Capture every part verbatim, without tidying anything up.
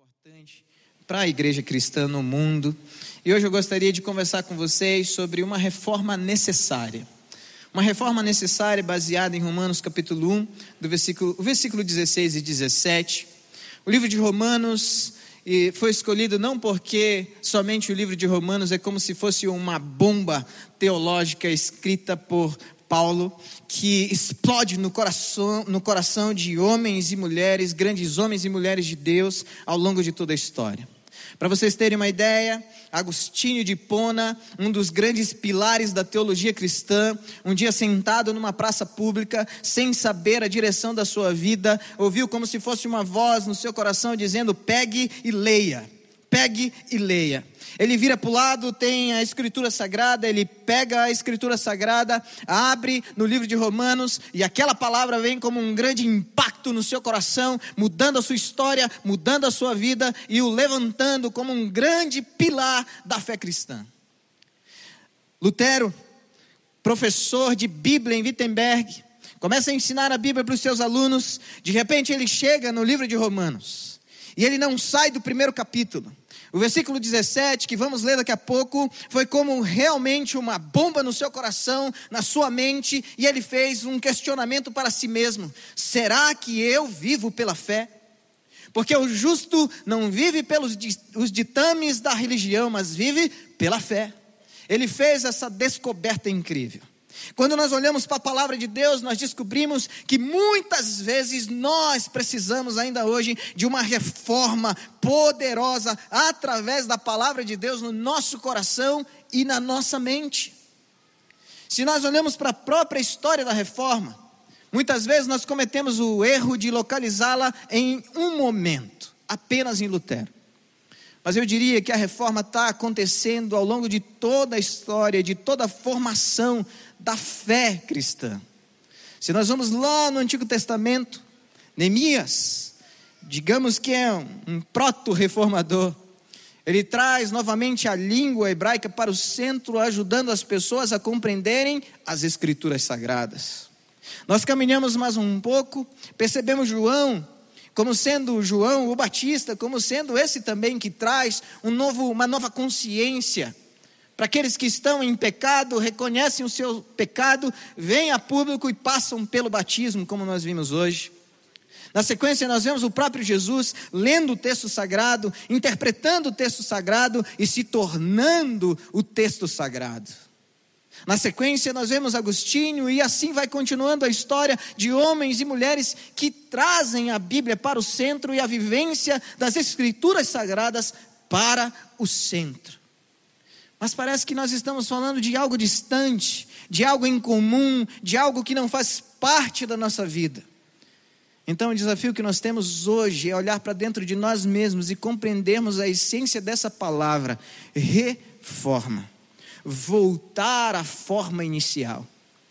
importante para a igreja cristã no mundo. E hoje eu gostaria de conversar com vocês sobre uma reforma necessária. Uma reforma necessária baseada em Romanos capítulo um, do versículo, o versículo dezesseis e dezessete. O livro de Romanos e foi escolhido não porque somente o livro de Romanos é como se fosse uma bomba teológica escrita por Paulo, que explode no coração, no coração de homens e mulheres, grandes homens e mulheres de Deus ao longo de toda a história. Para vocês terem uma ideia, Agostinho de Hipona, um dos grandes pilares da teologia cristã, um dia sentado numa praça pública, sem saber a direção da sua vida, ouviu como se fosse uma voz no seu coração dizendo: pegue e leia, pegue e leia. Ele vira para o lado, tem a escritura sagrada, ele pega a escritura sagrada, abre no livro de Romanos, e aquela palavra vem como um grande impacto no seu coração, mudando a sua história, mudando a sua vida e o levantando como um grande pilar da fé cristã. Lutero, professor de Bíblia em Wittenberg, começa a ensinar a Bíblia para os seus alunos. De repente ele chega no livro de Romanos, e ele não sai do primeiro capítulo. O versículo dezessete, que vamos ler daqui a pouco, foi como realmente uma bomba no seu coração, na sua mente, e ele fez um questionamento para si mesmo: será que eu vivo pela fé? Porque o justo não vive pelos os ditames da religião, mas vive pela fé. Ele fez essa descoberta incrível. Quando nós olhamos para a palavra de Deus, nós descobrimos que muitas vezes nós precisamos ainda hoje de uma reforma poderosa através da palavra de Deus no nosso coração e na nossa mente. Se nós olhamos para a própria história da reforma, muitas vezes nós cometemos o erro de localizá-la em um momento, apenas em Lutero. Mas eu diria que a reforma está acontecendo ao longo de toda a história, de toda a formação da fé cristã. Se nós vamos lá no Antigo Testamento, Neemias, digamos que é um, um proto-reformador, ele traz novamente a língua hebraica para o centro, ajudando as pessoas a compreenderem as Escrituras Sagradas. Nós caminhamos mais um pouco, percebemos João como sendo João o Batista, como sendo esse também que traz um novo, uma nova consciência. Para aqueles que estão em pecado, reconhecem o seu pecado, vêm a público e passam pelo batismo, como nós vimos hoje. Na sequência nós vemos o próprio Jesus lendo o texto sagrado, interpretando o texto sagrado e se tornando o texto sagrado. Na sequência nós vemos Agostinho, e assim vai continuando a história de homens e mulheres que trazem a Bíblia para o centro e a vivência das Escrituras Sagradas para o centro. Mas parece que nós estamos falando de algo distante, de algo incomum, de algo que não faz parte da nossa vida. Então o desafio que nós temos hoje é olhar para dentro de nós mesmos e compreendermos a essência dessa palavra: reforma. Voltar à forma inicial.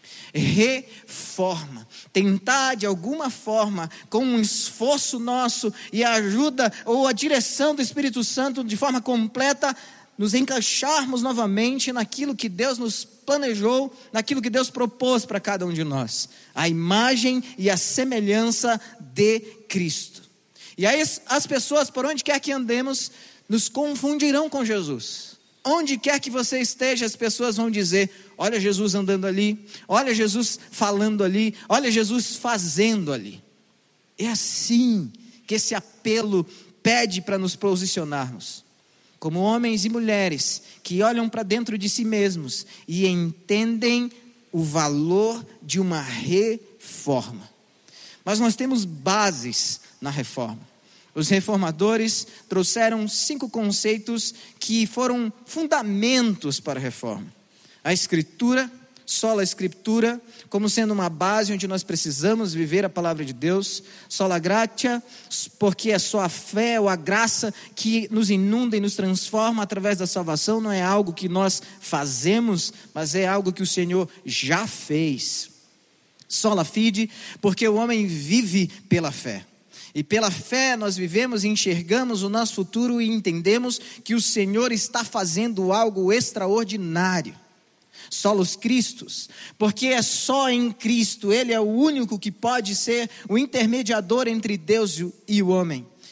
Reforma. Tentar de alguma forma, com um esforço nosso e a ajuda ou a direção do Espírito Santo de forma completa, nos encaixarmos novamente naquilo que Deus nos planejou, naquilo que Deus propôs para cada um de nós, a imagem e a semelhança de Cristo. E aí as pessoas, por onde quer que andemos, nos confundirão com Jesus. Onde quer que você esteja, as pessoas vão dizer: olha Jesus andando ali, olha Jesus falando ali, olha Jesus fazendo ali. É assim que esse apelo pede para nos posicionarmos, como homens e mulheres que olham para dentro de si mesmos e entendem o valor de uma reforma. Mas nós temos bases na reforma. Os reformadores trouxeram cinco conceitos que foram fundamentos para a reforma. A Escritura, sola Escritura, como sendo uma base onde nós precisamos viver a palavra de Deus. Sola gratia, porque é só a fé ou a graça que nos inunda e nos transforma através da salvação. Não é algo que nós fazemos, mas é algo que o Senhor já fez. Sola fide, porque o homem vive pela fé. E pela fé nós vivemos e enxergamos o nosso futuro e entendemos que o Senhor está fazendo algo extraordinário. Solos Cristos, porque é só em Cristo, Ele é o único que pode ser o intermediador entre Deus e o homem.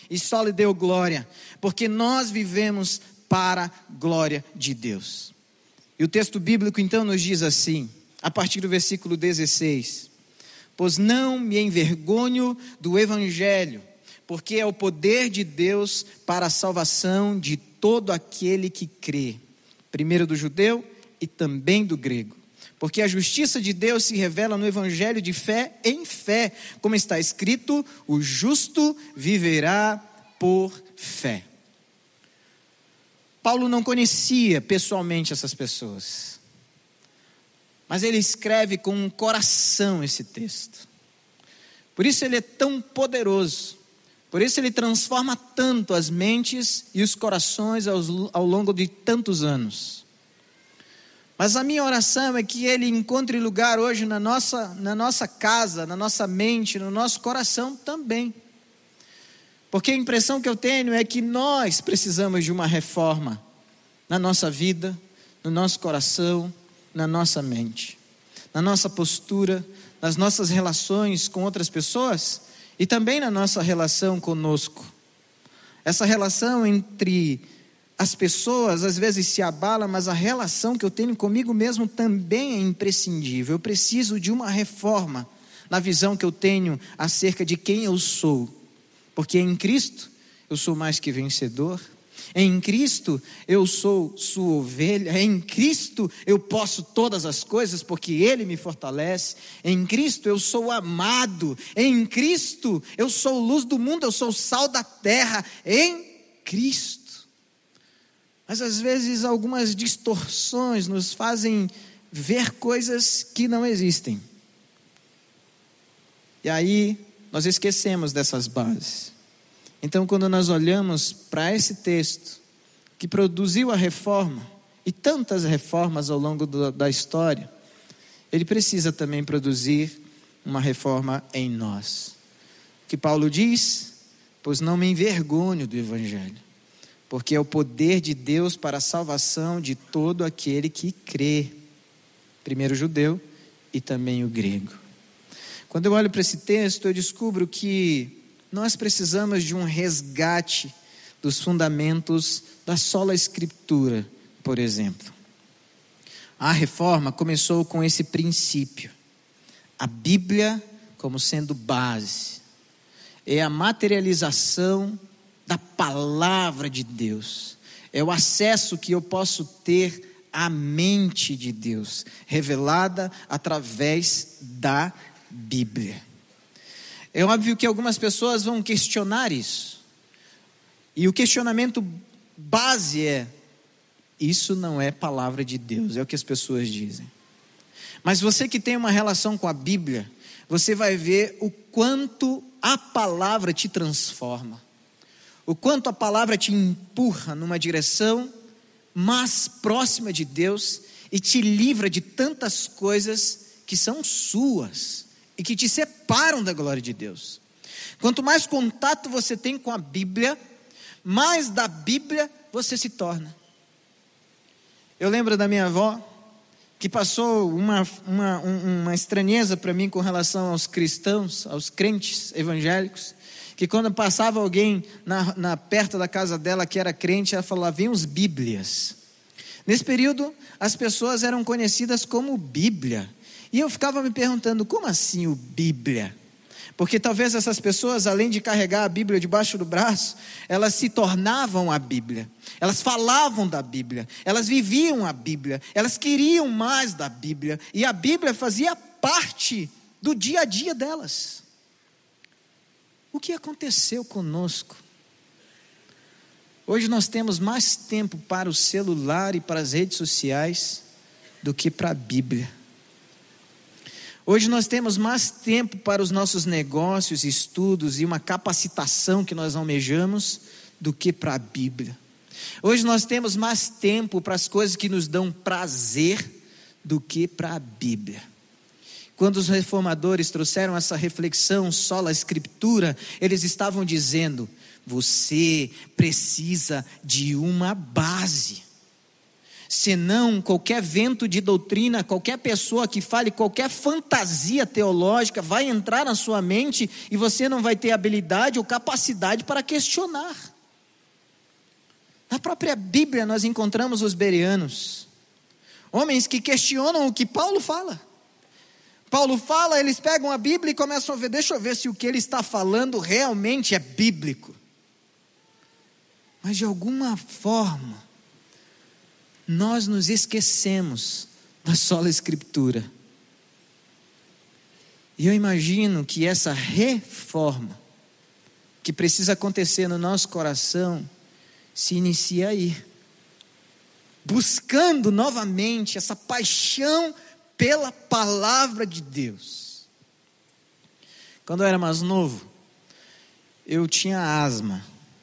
e só lhe deu glória, porque nós vivemos para a glória de Deus. E o texto bíblico então nos diz assim, a partir do versículo dezesseis: pois não me envergonho do evangelho, porque é o poder de Deus para a salvação de todo aquele que crê, primeiro do judeu e também do grego. Porque a justiça de Deus se revela no evangelho de fé em fé, como está escrito: o justo viverá por fé. Paulo não conhecia pessoalmente essas pessoas, mas ele escreve com um coração esse texto. Por isso ele é tão poderoso, por isso ele transforma tanto as mentes e os corações ao, ao longo de tantos anos. Mas a minha oração é que ele encontre lugar hoje na nossa, na nossa casa, na nossa mente, no nosso coração também. Porque a impressão que eu tenho é que nós precisamos de uma reforma na nossa vida, no nosso coração, na nossa mente, na nossa postura, nas nossas relações com outras pessoas e também na nossa relação conosco. Essa relação entre as pessoas às vezes se abala, mas a relação que eu tenho comigo mesmo também é imprescindível. Eu preciso de uma reforma na visão que eu tenho acerca de quem eu sou. Porque em Cristo eu sou mais que vencedor. Em Cristo eu sou sua ovelha. Em Cristo eu posso todas as coisas porque Ele me fortalece. Em Cristo eu sou amado. Em Cristo eu sou luz do mundo, eu sou sal da terra. Em Cristo. Mas às vezes algumas distorções nos fazem ver coisas que não existem. E aí nós esquecemos dessas bases. Então quando nós olhamos para esse texto, que produziu a reforma, e tantas reformas ao longo do, da história, ele precisa também produzir uma reforma em nós. O que Paulo diz? Pois não me envergonho do evangelho, porque é o poder de Deus para a salvação de todo aquele que crê, primeiro o judeu e também o grego. Quando eu olho para esse texto, eu descubro que nós precisamos de um resgate dos fundamentos da sola escritura, por exemplo. A reforma começou com esse princípio: a Bíblia como sendo base, é a materialização da palavra de Deus, é o acesso que eu posso ter à mente de Deus, revelada através da Bíblia. É óbvio que algumas pessoas vão questionar isso, e o questionamento base é: isso não é palavra de Deus, é o que as pessoas dizem. Mas você que tem uma relação com a Bíblia, você vai ver o quanto a palavra te transforma, o quanto a palavra te empurra numa direção mais próxima de Deus e te livra de tantas coisas que são suas e que te separam da glória de Deus. Quanto mais contato você tem com a Bíblia, mais da Bíblia você se torna. Eu lembro da minha avó, que passou uma, uma, uma estranheza para mim com relação aos cristãos, aos crentes evangélicos, que quando passava alguém na, na, perto da casa dela que era crente, ela falava: vem os Bíblias. Nesse período, as pessoas eram conhecidas como Bíblia, e eu ficava me perguntando: como assim o Bíblia? Porque talvez essas pessoas, além de carregar a Bíblia debaixo do braço, elas se tornavam a Bíblia, elas falavam da Bíblia, elas viviam a Bíblia, elas queriam mais da Bíblia, e a Bíblia fazia parte do dia a dia delas. O que aconteceu conosco? Hoje nós temos mais tempo para o celular e para as redes sociais do que para a Bíblia. Hoje nós temos mais tempo para os nossos negócios, estudos e uma capacitação que nós almejamos do que para a Bíblia. Hoje nós temos mais tempo para as coisas que nos dão prazer do que para a Bíblia. Quando os reformadores trouxeram essa reflexão sola escritura, eles estavam dizendo: você precisa de uma base. Senão, qualquer vento de doutrina, qualquer pessoa que fale qualquer fantasia teológica vai entrar na sua mente e você não vai ter habilidade ou capacidade para questionar. Na própria Bíblia nós encontramos os bereanos, homens que questionam o que Paulo fala. Paulo fala, eles pegam a Bíblia e começam a ver, deixa eu ver se o que ele está falando realmente é bíblico. Mas de alguma forma, nós nos esquecemos da sola Escritura. E eu imagino que essa reforma que precisa acontecer no nosso coração se inicia aí, buscando novamente essa paixão pela palavra de Deus. Quando eu era mais novo, eu tinha asma.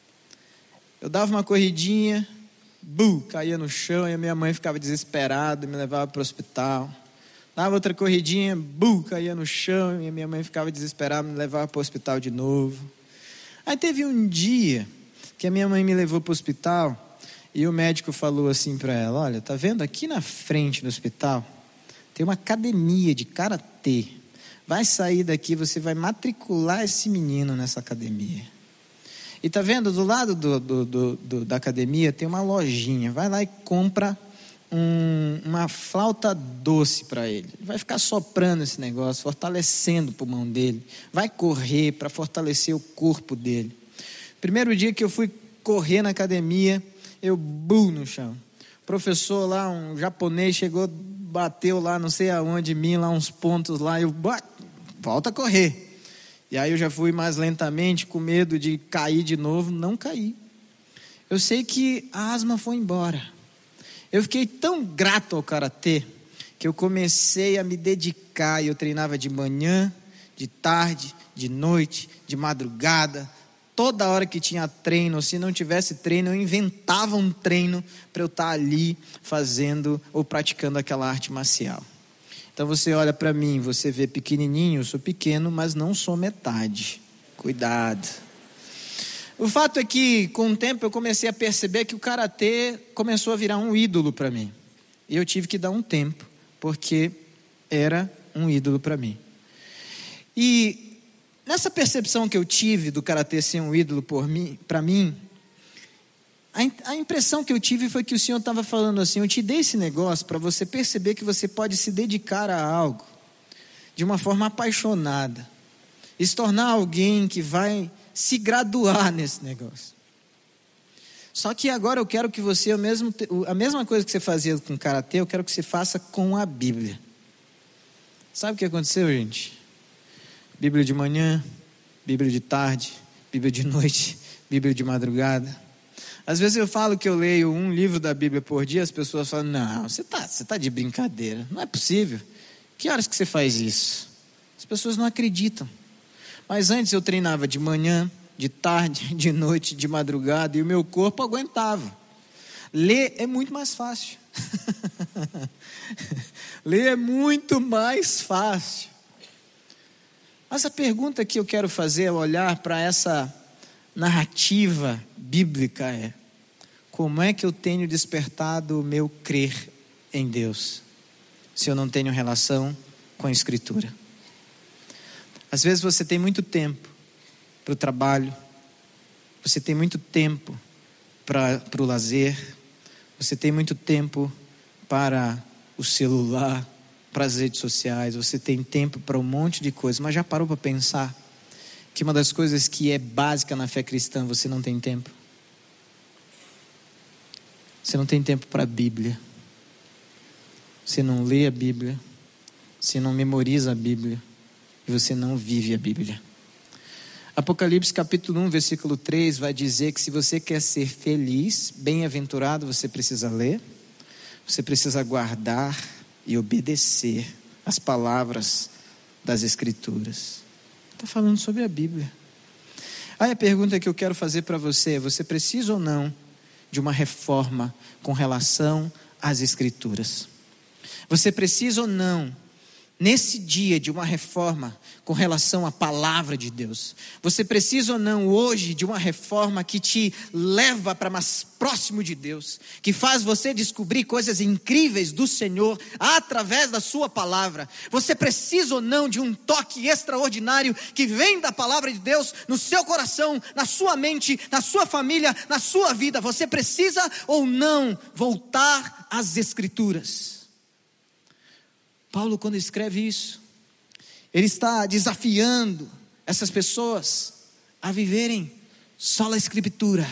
Eu dava uma corridinha, bu, caía no chão e a minha mãe ficava desesperada, me levava para o hospital. Dava outra corridinha, bu, caía no chão e a minha mãe ficava desesperada, me levava para o hospital de novo. Aí teve um dia que a minha mãe me levou para o hospital e o médico falou assim para ela: olha, tá vendo aqui na frente do hospital tem uma academia de karatê. Vai sair daqui, você vai matricular esse menino nessa academia. E tá vendo, do lado do, do, do, do, da academia tem uma lojinha. Vai lá e compra um, uma flauta doce para ele. Ele vai ficar soprando esse negócio, fortalecendo o pulmão dele. Vai correr para fortalecer o corpo dele. Primeiro dia que eu fui correr na academia, eu bu no chão. O professor lá, um japonês, chegou, bateu lá, não sei aonde, em mim, lá uns pontos lá. Eu, volta a correr. E aí eu já fui mais lentamente, com medo de cair de novo. Não caí. Eu sei que a asma foi embora. Eu fiquei tão grato ao karatê que eu comecei a me dedicar. E eu treinava de manhã, de tarde, de noite, de madrugada. Toda hora que tinha treino, se não tivesse treino, eu inventava um treino para eu estar ali fazendo ou praticando aquela arte marcial. Então você olha para mim, você vê pequenininho, eu sou pequeno, mas não sou metade. Cuidado. O fato é que, com o tempo, eu comecei a perceber que o karatê começou a virar um ídolo para mim. E eu tive que dar um tempo, porque era um ídolo para mim. E nessa percepção que eu tive do karatê ser um ídolo por mim, para mim, a, a impressão que eu tive foi que o Senhor estava falando assim: eu te dei esse negócio para você perceber que você pode se dedicar a algo de uma forma apaixonada e se tornar alguém que vai se graduar nesse negócio. Só que agora eu quero que você, o mesmo, a mesma coisa que você fazia com o karatê, eu quero que você faça com a Bíblia. Sabe o que aconteceu, gente? Bíblia de manhã, Bíblia de tarde, Bíblia de noite, Bíblia de madrugada. Às vezes eu falo que eu leio um livro da Bíblia por dia, as pessoas falam: não, você está você tá de brincadeira, não é possível. Que horas que você faz isso? As pessoas não acreditam. Mas antes eu treinava de manhã, de tarde, de noite, de madrugada, e o meu corpo aguentava. Ler é muito mais fácil. Ler é muito mais fácil. Mas a pergunta que eu quero fazer ao olhar para essa narrativa bíblica é: como é que eu tenho despertado o meu crer em Deus, se eu não tenho relação com a Escritura? Às vezes você tem muito tempo para o trabalho, você tem muito tempo para, para o lazer, você tem muito tempo para o celular, para as redes sociais, você tem tempo para um monte de coisas, mas já parou para pensar que uma das coisas que é básica na fé cristã, você não tem tempo? Você não tem tempo para a Bíblia, você não lê a Bíblia, você não memoriza a Bíblia, e você não vive a Bíblia. Apocalipse capítulo um, versículo três vai dizer que se você quer ser feliz, bem-aventurado, você precisa ler, você precisa guardar e obedecer as palavras das Escrituras. Está falando sobre a Bíblia. Aí a pergunta que eu quero fazer para você é: você precisa ou não de uma reforma com relação às Escrituras? Você precisa ou não nesse dia de uma reforma com relação à palavra de Deus. Você precisa ou não hoje de uma reforma que te leva para mais próximo de Deus, que faz você descobrir coisas incríveis do Senhor através da sua palavra. Você precisa ou não de um toque extraordinário que vem da palavra de Deus no seu coração, na sua mente, na sua família, na sua vida. Você precisa ou não voltar às Escrituras. Paulo, quando escreve isso, ele está desafiando essas pessoas a viverem só a Escritura,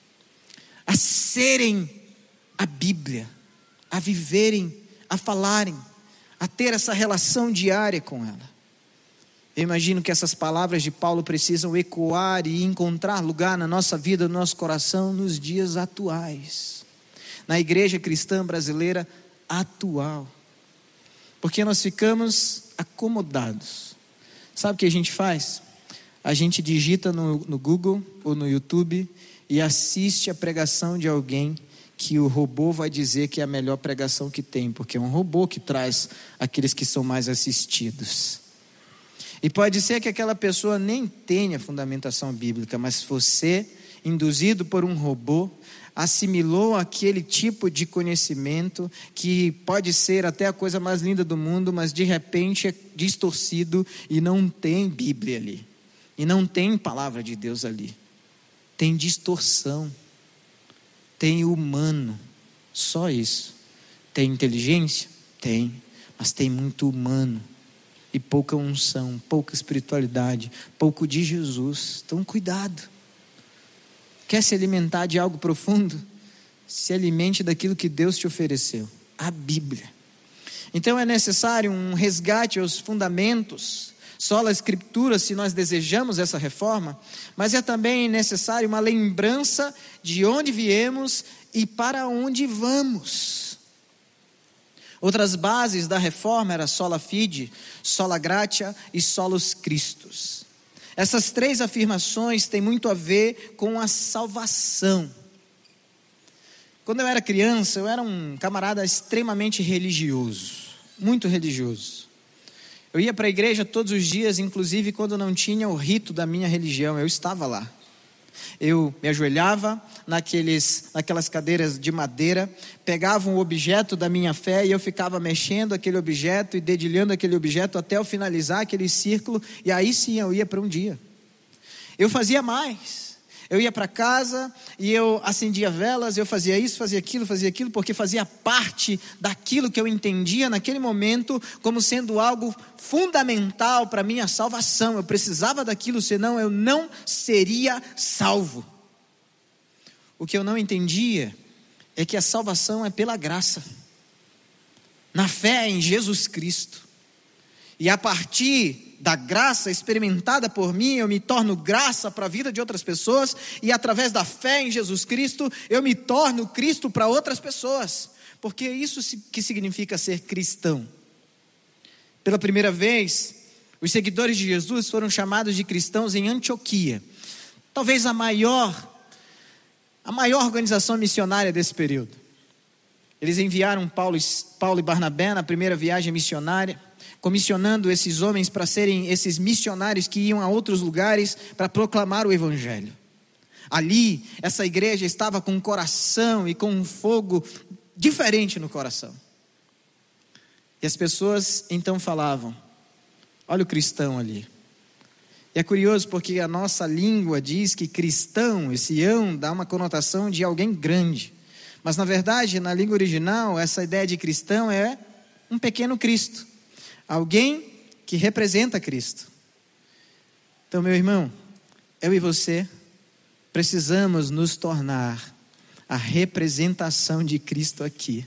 a serem a Bíblia, a viverem, a falarem, a ter essa relação diária com ela. Eu imagino que essas palavras de Paulo precisam ecoar e encontrar lugar na nossa vida, no nosso coração, nos dias atuais, na igreja cristã brasileira atual. Porque nós ficamos acomodados. Sabe o que a gente faz? A gente digita no, no Google ou no YouTube e assiste a pregação de alguém que o robô vai dizer que é a melhor pregação que tem, porque é um robô que traz aqueles que são mais assistidos. E pode ser que aquela pessoa nem tenha fundamentação bíblica, mas você, induzido por um robô, assimilou aquele tipo de conhecimento que pode ser até a coisa mais linda do mundo, mas de repente é distorcido e não tem Bíblia ali, e não tem palavra de Deus ali. Tem distorção, tem humano, só isso. Tem inteligência? Tem, mas tem muito humano e pouca unção, pouca espiritualidade, pouco de Jesus. Então cuidado. Quer se alimentar de algo profundo? Se alimente daquilo que Deus te ofereceu, a Bíblia. Então é necessário um resgate aos fundamentos, sola Escritura, se nós desejamos essa reforma, mas é também necessário uma lembrança de onde viemos e para onde vamos. Outras bases da reforma eram sola fide, sola gratia e solus Christus. Essas três afirmações têm muito a ver com a salvação. Quando eu era criança, eu era um camarada extremamente religioso, muito religioso. Eu ia para a igreja todos os dias, inclusive quando não tinha o rito da minha religião, eu estava lá. Eu me ajoelhava naqueles, naquelas cadeiras de madeira, pegava um objeto da minha fé e eu ficava mexendo aquele objeto e dedilhando aquele objeto até eu finalizar aquele círculo, e aí sim eu ia para um dia. Eu fazia mais, eu ia para casa e eu acendia velas, eu fazia isso, fazia aquilo, fazia aquilo, porque fazia parte daquilo que eu entendia naquele momento como sendo algo fundamental para a minha salvação. Eu precisava daquilo, senão eu não seria salvo. O que eu não entendia é que a salvação é pela graça, na fé em Jesus Cristo, e a partir da graça experimentada por mim, eu me torno graça para a vida de outras pessoas, e através da fé em Jesus Cristo, eu me torno Cristo para outras pessoas, porque é isso que significa ser cristão. Pela primeira vez, os seguidores de Jesus foram chamados de cristãos em Antioquia, talvez a maior, a maior organização missionária desse período. Eles enviaram Paulo, Paulo e Barnabé na primeira viagem missionária, comissionando esses homens para serem esses missionários que iam a outros lugares para proclamar o Evangelho. Ali, essa igreja estava com um coração e com um fogo diferente no coração. E as pessoas então falavam: olha o cristão ali. E é curioso porque a nossa língua diz que cristão, esse ão, dá uma conotação de alguém grande. Mas na verdade, na língua original, essa ideia de cristão é um pequeno Cristo. Alguém que representa Cristo. Então, meu irmão, eu e você precisamos nos tornar a representação de Cristo aqui.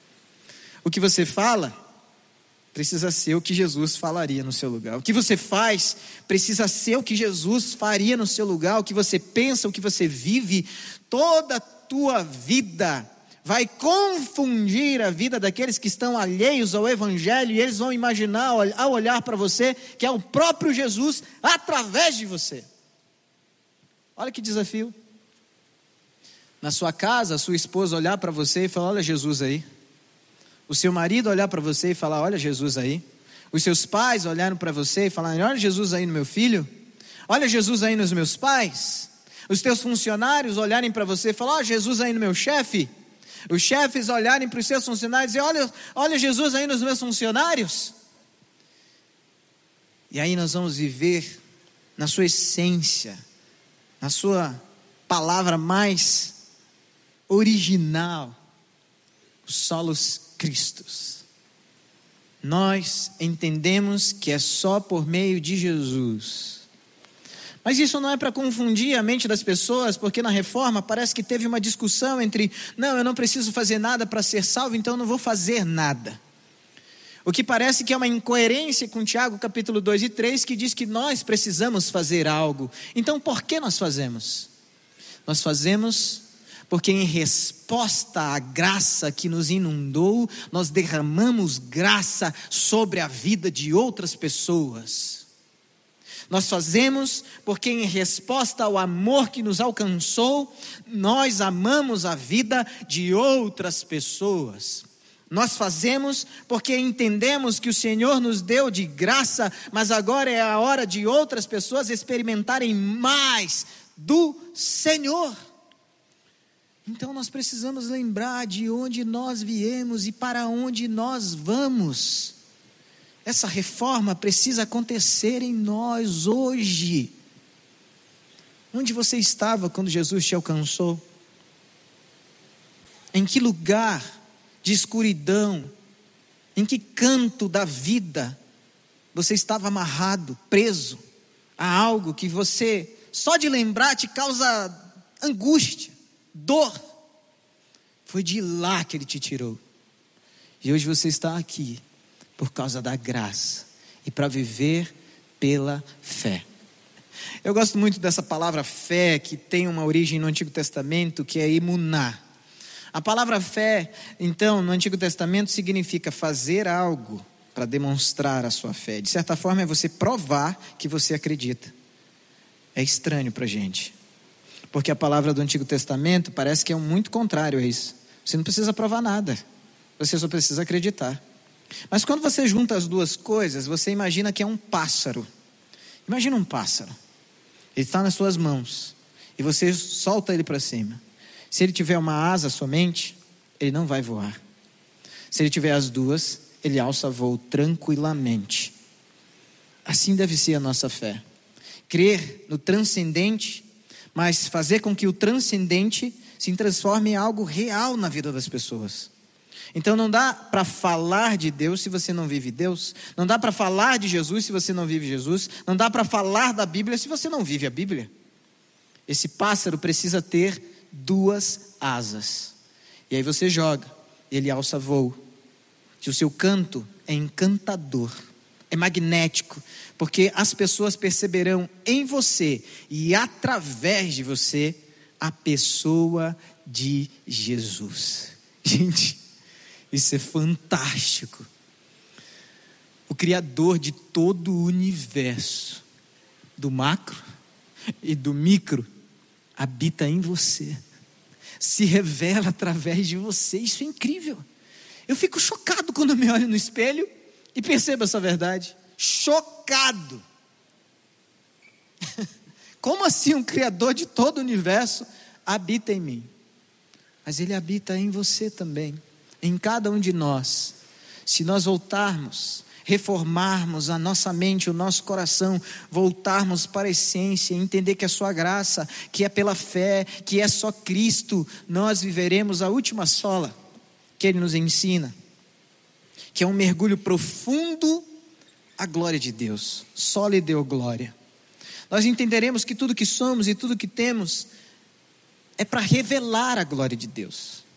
O que você fala precisa ser o que Jesus falaria no seu lugar. O que você faz precisa ser o que Jesus faria no seu lugar. O que você pensa, o que você vive, toda a tua vida vai confundir a vida daqueles que estão alheios ao Evangelho, e eles vão imaginar, ao olhar para você, que é o próprio Jesus através de você. Olha que desafio. Na sua casa, a sua esposa olhar para você e falar: olha Jesus aí. O seu marido olhar para você e falar: olha Jesus aí. Os seus pais olharam para você e falaram: olha Jesus aí no meu filho, olha Jesus aí nos meus pais. Os teus funcionários olharem para você e falar: olha Jesus aí no meu chefe. Os chefes olharem para os seus funcionários e olha, olha Jesus aí nos meus funcionários. E aí nós vamos viver na sua essência, na sua palavra mais original, os solos Cristos. Nós entendemos que é só por meio de Jesus. Mas isso não é para confundir a mente das pessoas, porque na reforma parece que teve uma discussão entre: não, eu não preciso fazer nada para ser salvo, então eu não vou fazer nada. O que parece que é uma incoerência com Tiago capítulo dois e três, que diz que nós precisamos fazer algo. Então por que nós fazemos? Nós fazemos porque em resposta à graça que nos inundou, nós derramamos graça sobre a vida de outras pessoas. Nós fazemos porque em resposta ao amor que nos alcançou, nós amamos a vida de outras pessoas. Nós fazemos porque entendemos que o Senhor nos deu de graça, mas agora é a hora de outras pessoas experimentarem mais do Senhor. Então nós precisamos lembrar de onde nós viemos e para onde nós vamos. Essa reforma precisa acontecer em nós hoje. Onde você estava quando Jesus te alcançou? Em que lugar de escuridão, em que canto da vida você estava amarrado, preso a algo que você, só de lembrar, te causa angústia, dor? Foi de lá que Ele te tirou. E hoje você está aqui por causa da graça e para viver pela fé. Eu gosto muito dessa palavra fé, que tem uma origem no Antigo Testamento, que é emuná. A palavra fé, então, no Antigo Testamento significa fazer algo para demonstrar a sua fé. De certa forma é você provar que você acredita. É estranho para a gente, porque a palavra do Antigo Testamento parece que é muito contrário a isso. Você não precisa provar nada, você só precisa acreditar. Mas quando você junta as duas coisas, você imagina que é um pássaro. Imagina um pássaro, ele está nas suas mãos e você solta ele para cima. Se ele tiver uma asa somente, ele não vai voar. Se ele tiver as duas, ele alça voo tranquilamente. Assim deve ser a nossa fé. Crer no transcendente, mas fazer com que o transcendente se transforme em algo real na vida das pessoas. Então não dá para falar de Deus se você não vive Deus. Não dá para falar de Jesus se você não vive Jesus. Não dá para falar da Bíblia se você não vive a Bíblia. Esse pássaro precisa ter duas asas. E aí você joga, ele alça voo. E o seu canto é encantador, é magnético, porque as pessoas perceberão em você e através de você a pessoa de Jesus. Gente, isso é fantástico. O Criador de todo o universo, do macro e do micro, habita em você, se revela através de você. Isso é incrível. Eu fico chocado quando eu me olho no espelho e percebo essa verdade. Chocado. Como assim um Criador de todo o universo habita em mim? Mas Ele habita em você também, em cada um de nós. Se nós voltarmos, reformarmos a nossa mente, o nosso coração, voltarmos para a essência, entender que é sua graça, que é pela fé, que é só Cristo, nós viveremos a última sola que Ele nos ensina, que é um mergulho profundo à glória de Deus. Só lhe deu glória. Nós entenderemos que tudo que somos e tudo que temos é para revelar a glória de Deus.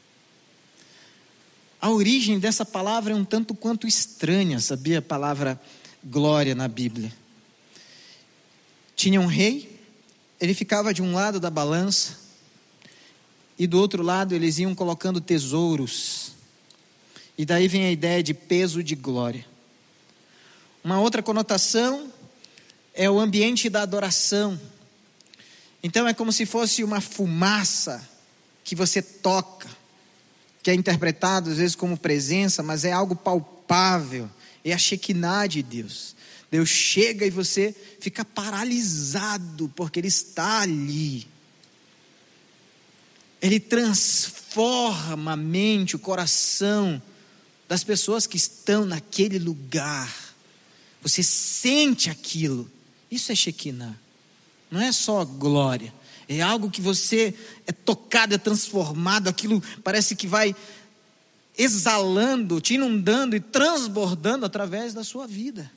A origem dessa palavra é um tanto quanto estranha, sabia? A palavra glória na Bíblia. Tinha um rei, ele ficava de um lado da balança, e do outro lado eles iam colocando tesouros. E daí vem a ideia de peso de glória. Uma outra conotação é o ambiente da adoração. Então é como se fosse uma fumaça que você toca, que é interpretado às vezes como presença, mas é algo palpável, É a Shekinah de Deus. Deus chega e você fica paralisado, porque Ele está ali. Ele transforma a mente, o coração das pessoas que estão naquele lugar. Você sente aquilo. Isso é Shekinah. Não é só glória. É algo que você é tocado, é transformado. Aquilo parece que vai exalando, te inundando e transbordando através da sua vida.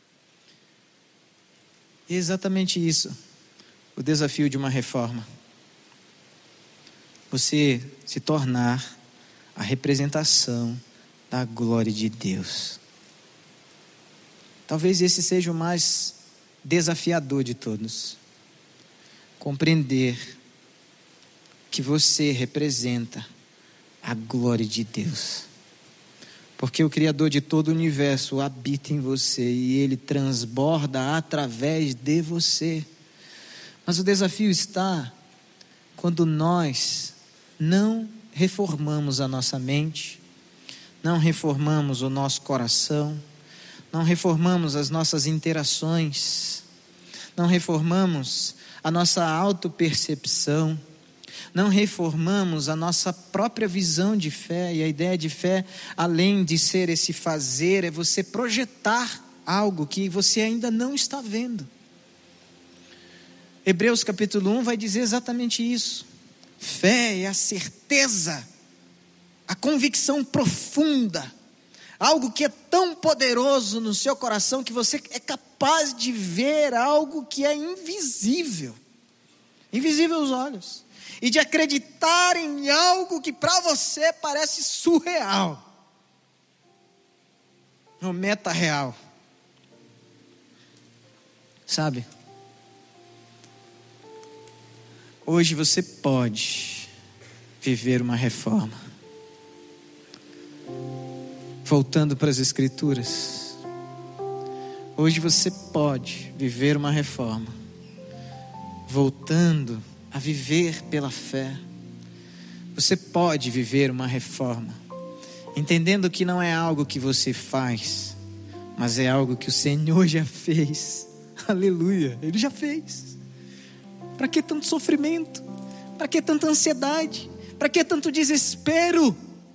É exatamente isso, o desafio de uma reforma. Você se tornar a representação da glória de Deus. Talvez esse seja o mais desafiador de todos. Compreender que você representa a glória de Deus. Porque o Criador de todo o universo habita em você e Ele transborda através de você. Mas o desafio está quando nós não reformamos a nossa mente, não reformamos o nosso coração, não reformamos as nossas interações, não reformamos a nossa autopercepção, não reformamos a nossa própria visão de fé. E a ideia de fé, além de ser esse fazer, é você projetar algo que você ainda não está vendo. Hebreus capítulo um vai dizer exatamente isso. Fé é a certeza, a convicção profunda, algo que é tão poderoso no seu coração que você é capaz de ver algo que é invisível, invisível aos olhos, e de acreditar em algo que para você parece surreal, no meta real. Sabe? Hoje você pode viver uma reforma. Voltando para as Escrituras. Hoje você pode viver uma reforma. Voltando a viver pela fé. Você pode viver uma reforma, entendendo que não é algo que você faz, mas é algo que o Senhor já fez. Aleluia, Ele já fez. Para que tanto sofrimento? Para que tanta ansiedade? Para que tanto desespero?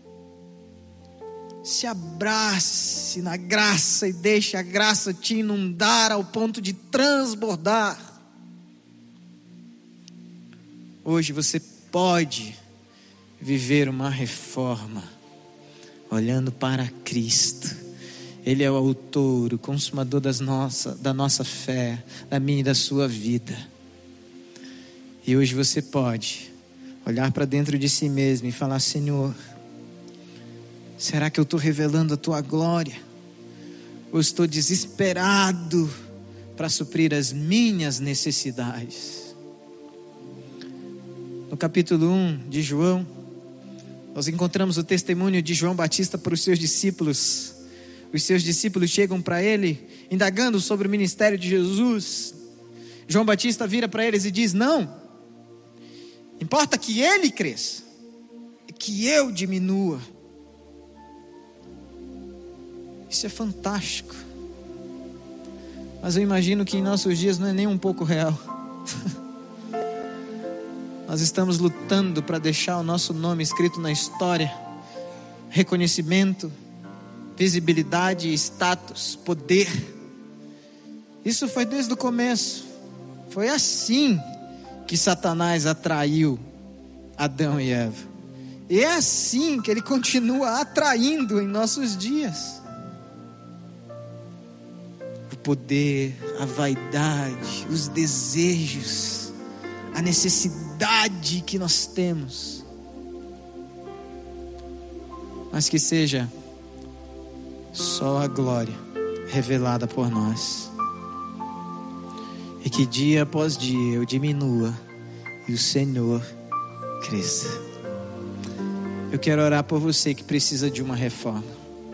Se abrace na graça e deixe a graça te inundar ao ponto de transbordar. Hoje você pode viver uma reforma, olhando para Cristo. Ele é o autor, o consumador das nossa, da nossa fé, da minha e da sua vida. E hoje você pode olhar para dentro de si mesmo e falar: Senhor, será que eu estou revelando a Tua glória? Ou estou desesperado para suprir as minhas necessidades? No capítulo um de João, nós encontramos o testemunho de João Batista para os seus discípulos. Os seus discípulos chegam para ele, indagando sobre o ministério de Jesus. João Batista vira para eles e diz: não, importa que ele cresça, que eu diminua. Isso é fantástico. Mas eu imagino que em nossos dias não é nem um pouco real. Nós estamos lutando para deixar o nosso nome escrito na história. Reconhecimento, visibilidade, status, poder. Isso foi desde o começo. Foi assim que Satanás atraiu Adão e Eva. E é assim que ele continua atraindo em nossos dias. O poder, a vaidade, os desejos, a necessidade que nós temos. Mas que seja só a glória revelada por nós. E que dia após dia eu diminua e o Senhor cresça. Eu quero orar por você que precisa de uma reforma.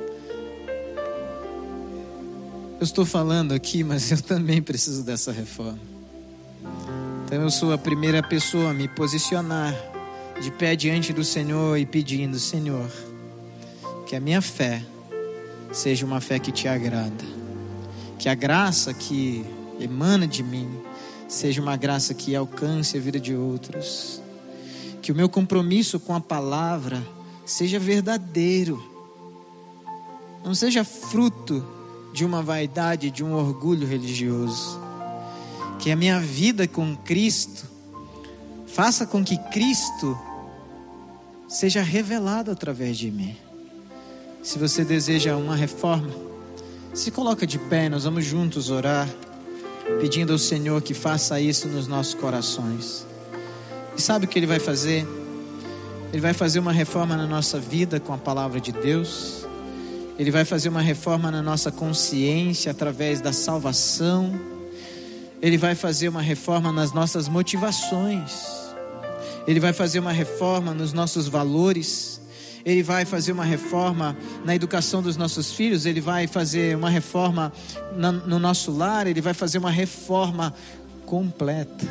Eu estou falando aqui, mas eu também preciso dessa reforma. Então eu sou a primeira pessoa a me posicionar de pé diante do Senhor e pedindo: Senhor, que a minha fé seja uma fé que te agrada. Que a graça que emana de mim seja uma graça que alcance a vida de outros. Que o meu compromisso com a palavra seja verdadeiro. Não seja fruto de uma vaidade, de um orgulho religioso. Que a minha vida com Cristo faça com que Cristo seja revelado através de mim. Se você deseja uma reforma, se coloca de pé, nós vamos juntos orar, pedindo ao Senhor que faça isso nos nossos corações. E sabe o que Ele vai fazer? Ele vai fazer uma reforma na nossa vida com a palavra de Deus. Ele vai fazer uma reforma na nossa consciência através da salvação. Ele vai fazer uma reforma nas nossas motivações. Ele vai fazer uma reforma nos nossos valores. Ele vai fazer uma reforma na educação dos nossos filhos. Ele vai fazer uma reforma na, no nosso lar. Ele vai fazer uma reforma completa.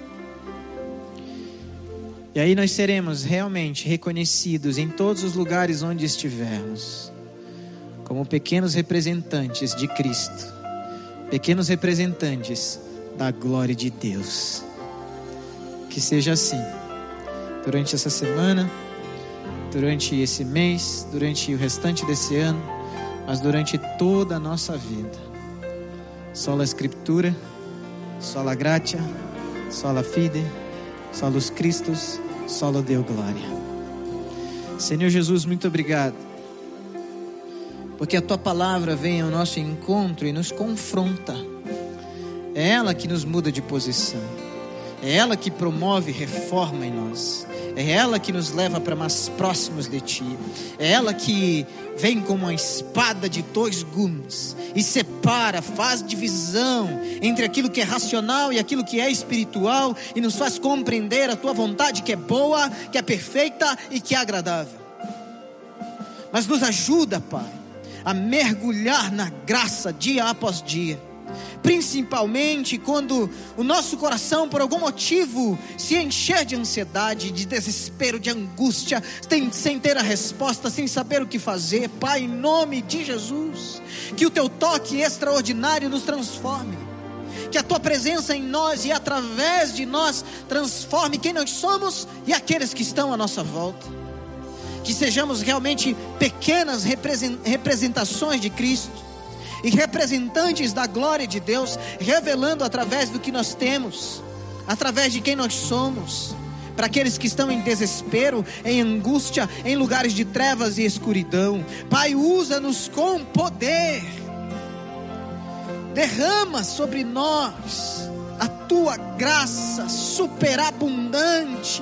E aí nós seremos realmente reconhecidos em todos os lugares onde estivermos, como pequenos representantes de Cristo, pequenos representantes da glória de Deus. Que seja assim, durante essa semana, durante esse mês, durante o restante desse ano, mas durante toda a nossa vida. Sola Scriptura, sola gratia, sola fide, solus Christus, solo Deo glória. Senhor Jesus, muito obrigado, porque a Tua palavra vem ao nosso encontro e nos confronta. É ela que nos muda de posição. É ela que promove reforma em nós. É ela que nos leva para mais próximos de Ti. É ela que vem como uma espada de dois gumes e separa, faz divisão entre aquilo que é racional e aquilo que é espiritual, e nos faz compreender a Tua vontade, que é boa, que é perfeita e que é agradável. Mas nos ajuda, Pai, a mergulhar na graça dia após dia, principalmente quando o nosso coração por algum motivo se encher de ansiedade, de desespero, de angústia, sem, sem ter a resposta, sem saber o que fazer. Pai, em nome de Jesus, que o Teu toque extraordinário nos transforme, que a Tua presença em nós e através de nós transforme quem nós somos e aqueles que estão à nossa volta. Que sejamos realmente pequenas representações de Cristo e representantes da glória de Deus, revelando através do que nós temos, através de quem nós somos, para aqueles que estão em desespero, em angústia, em lugares de trevas e escuridão. Pai, usa-nos com poder, derrama sobre nós a Tua graça superabundante,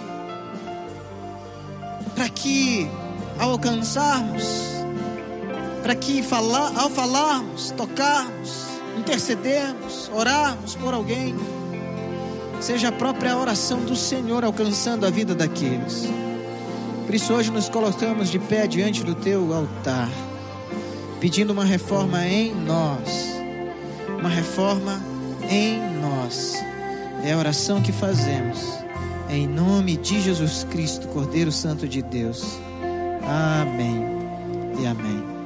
para que ao alcançarmos, para que falar, ao falarmos, tocarmos, intercedermos, orarmos por alguém, seja a própria oração do Senhor alcançando a vida daqueles. Por isso hoje nos colocamos de pé diante do Teu altar, pedindo uma reforma em nós, uma reforma em nós. É a oração que fazemos em nome de Jesus Cristo, Cordeiro Santo de Deus. Amém e amém.